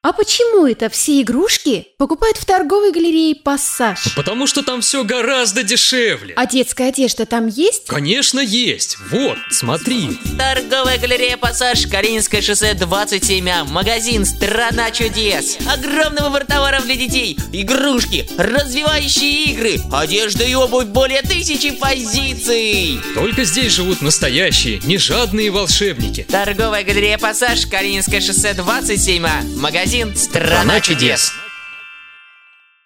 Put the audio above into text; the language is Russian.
А почему это все игрушки покупают в торговой галерее «Пассаж»? Потому что там все гораздо дешевле. А детская одежда там есть? Конечно, есть. Вот, смотри. Торговая галерея «Пассаж», Калининское шоссе 27А, магазин «Страна чудес». Огромный выбор товаров для детей, игрушки, развивающие игры, одежда и обувь, более 1000 позиций. Только здесь живут настоящие, не жадные волшебники. Торговая галерея «Пассаж», Калининское шоссе 27А, магазин «Страна чудес».